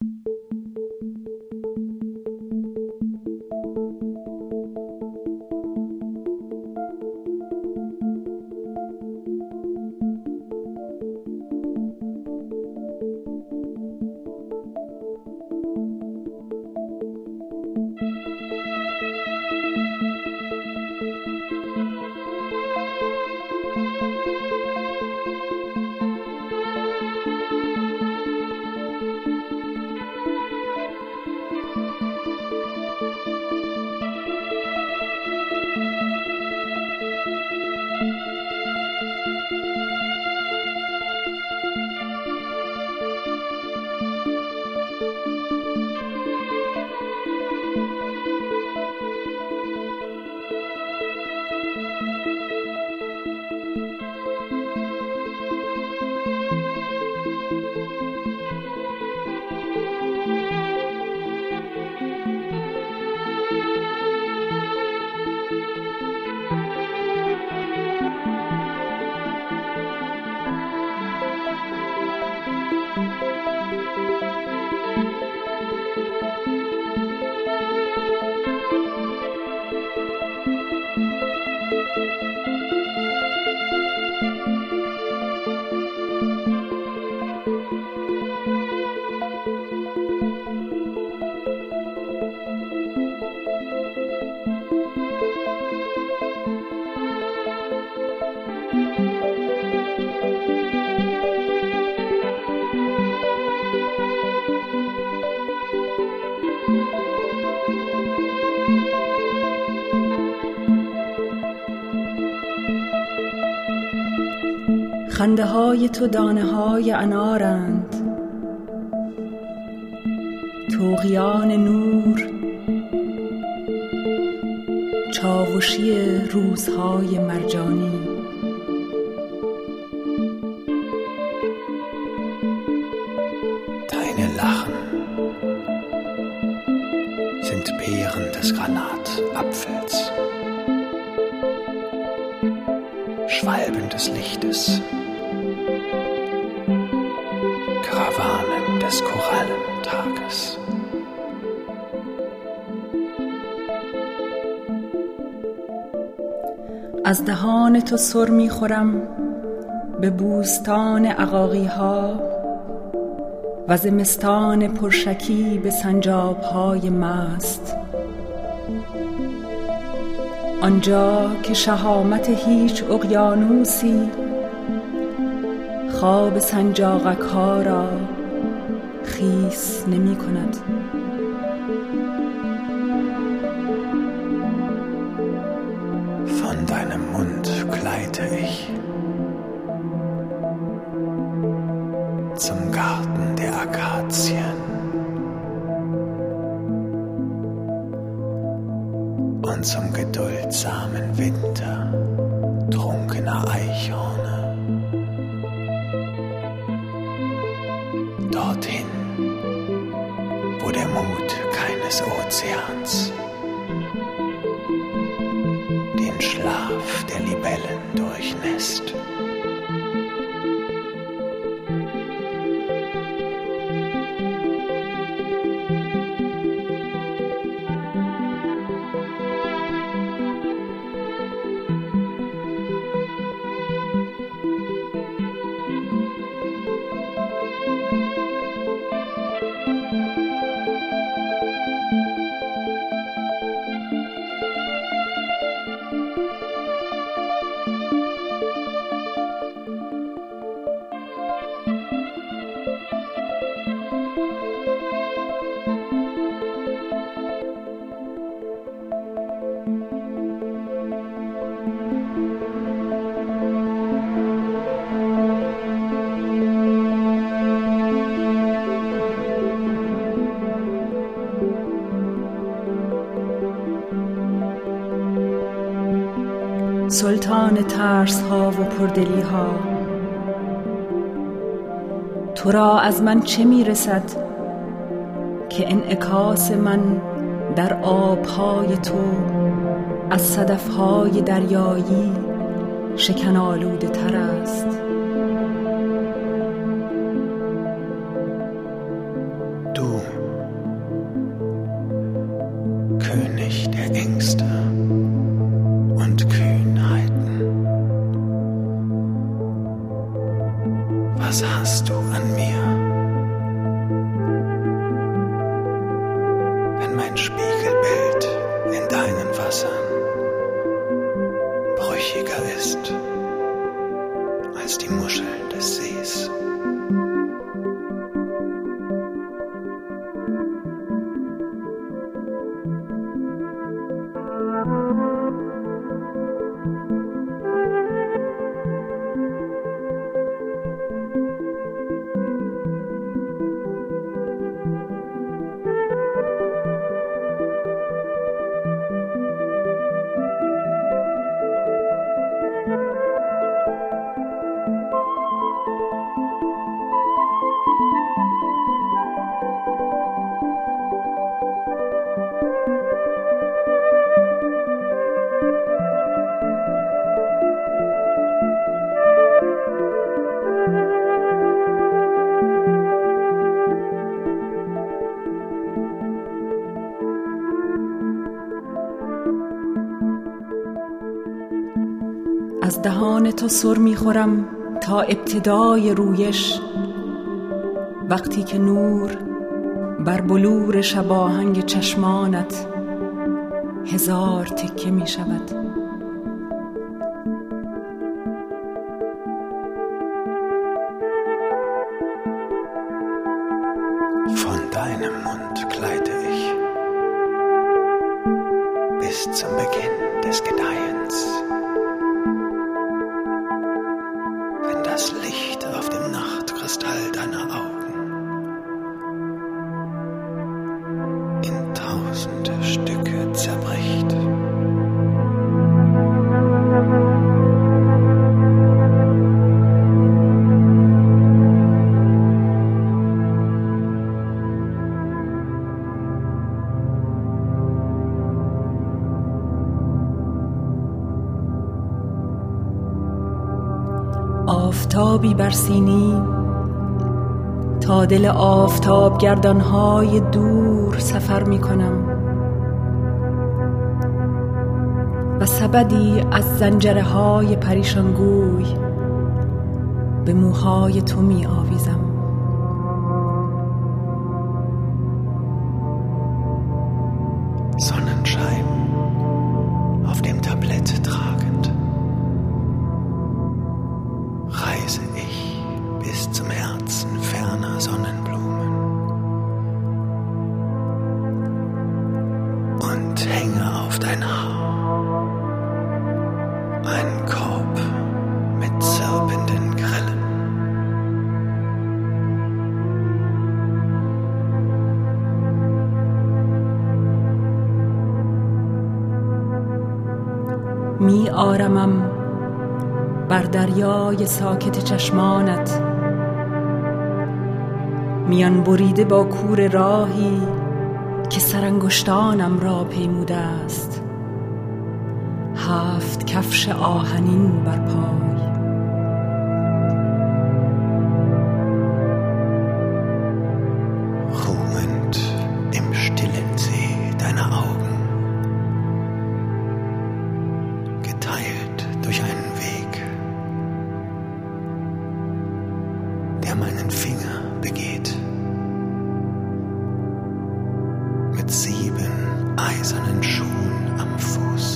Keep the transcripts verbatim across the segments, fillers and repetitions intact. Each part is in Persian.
خنده های تو دانه های انارند، طوقیان نور چاوشی روزهای مرجانی. Deine Lachen sind Beeren des Granatapfels, Schwalben des Lichtes, Karawanen des Korallentages. از دهان تو سر می خورم به بوستان عقاقی ها و زمستان پرشکی به سنجاب های مست، آنجا که شهامت هیچ اقیانوسی خواب سنجاقک ها را خیس نمی کند. Von deinem Mund gleite ich zum Garten der Akazien und zum geduldsamen Winter trunkener Eichhörner. Dorthin, wo der Mut keines Ozeans den Schlaf der Libellen durchnässt. سلطان ترس ها و پردلی ها، تو را از من چه می رسد که انعکاس من در آبهای تو از صدفهای دریایی شکن آلوده تر است. 'Du, 'du du, König der Ängste und Kühnheiten. Was hast du an mir? Wenn mein Spiegelbild in deinen Wassern brüchiger ist als die Muscheln des Sees. از دهان تو سر میخورم تا ابتدای رویش، وقتی که نور بر بلور شباهنگ چشمانت هزار تکه می شود. Von deinem Mund gleite ich bis zum Beginn des Gedeihens. Wenn das Licht auf dem Nachtkristall deiner Augen in tausende Stücke zerbricht. آفتابی بر سینی تا دل آفتاب گردانهای دور سفر می کنم و سبدی از زنجره های پریشانگوی به موهای تو می آویزم. Sonnenschein auf dem Tablett tragend, reise ich bis zum Herzen ferner Sonnenblumen und hänge auf dein Haar einen Korb mit zirpenden Grillen. می آرمم بر دریای ساکت چشمانت، میان بریده با کور راهی که سرانگشتانم را پیموده است، هفت کفش آهنین بر پای. Ruhend im stillen See deiner Augen, geteilt durch einen Weg, der meinen Finger begeht, mit sieben eisernen Schuhen am Fuß.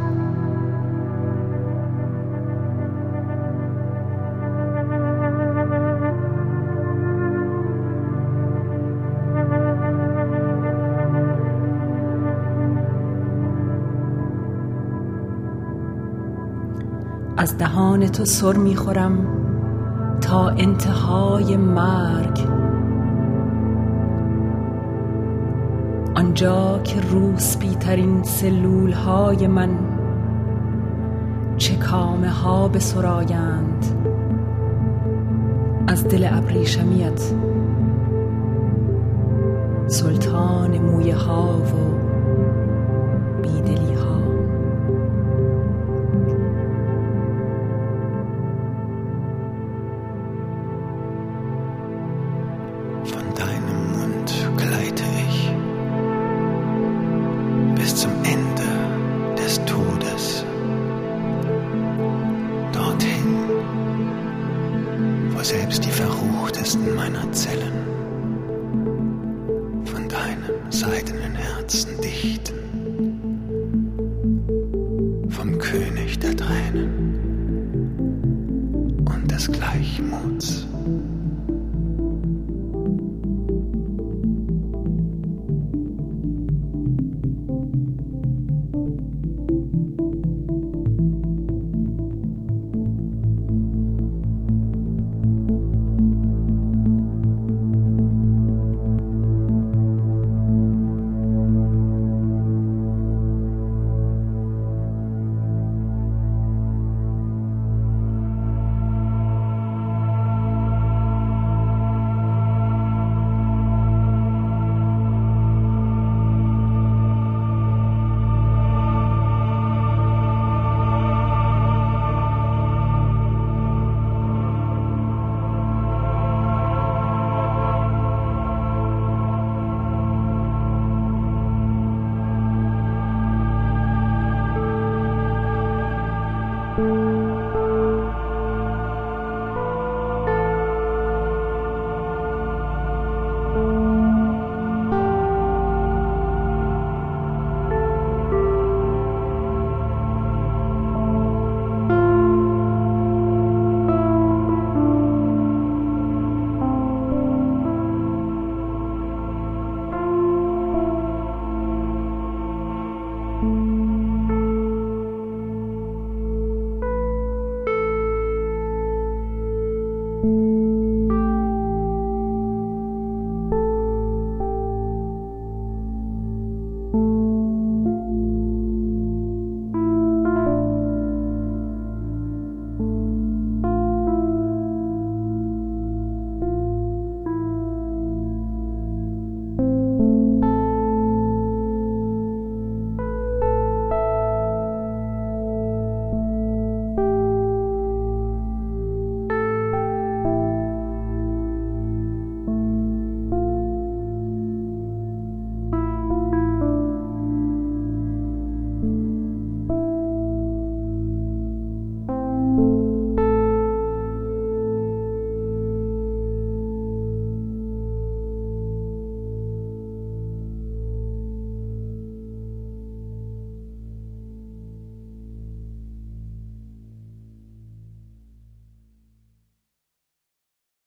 از دهان تو سر میخورم تا انتهای مرگ، آنجا که روسپی ترین سلول های من چکامه ها بسرایند از دل ابریشمیت، سلطان مویه ها و بیدلی ها. Von deinem Mund seidenen Herzen dichten.